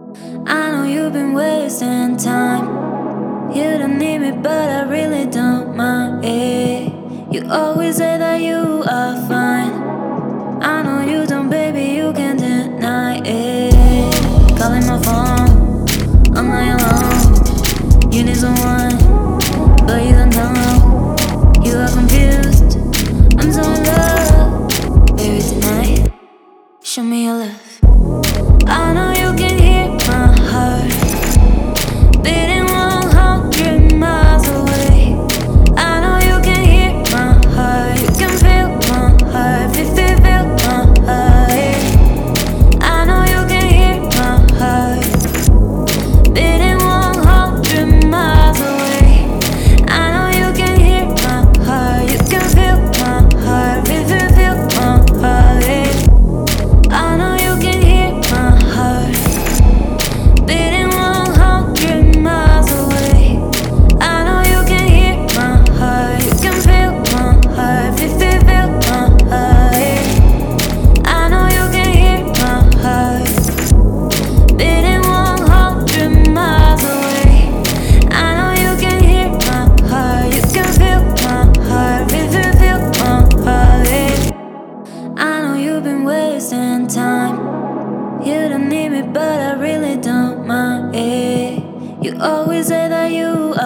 I know you've been wasting time. You don't need me, but I really don't mind it. You always say that you are fine. I know you don't, baby, you can't deny it. Calling my phone all night long. You need someone, but you don't know. You are confused. I'm so in love, baby, tonight. Show me your love. I know you can hear my heart beating 100 miles away. I know you can hear my heart. You can feel my heart. Feel my heart. I know you can hear my heart beating 100 miles away. I know you can hear my heart. You can feel my heart. Feel my heart. I know you can hear my heart beating 100 miles away. I know you can hear my heart. You can feel my heart. Feel my heart. I know you can hear my heart beating 100 miles away. I know you can hear my heart. You can feel my heart. Feel my heart. I know you've been wasting time. You don't need me, but I really don't mind it. You always say that you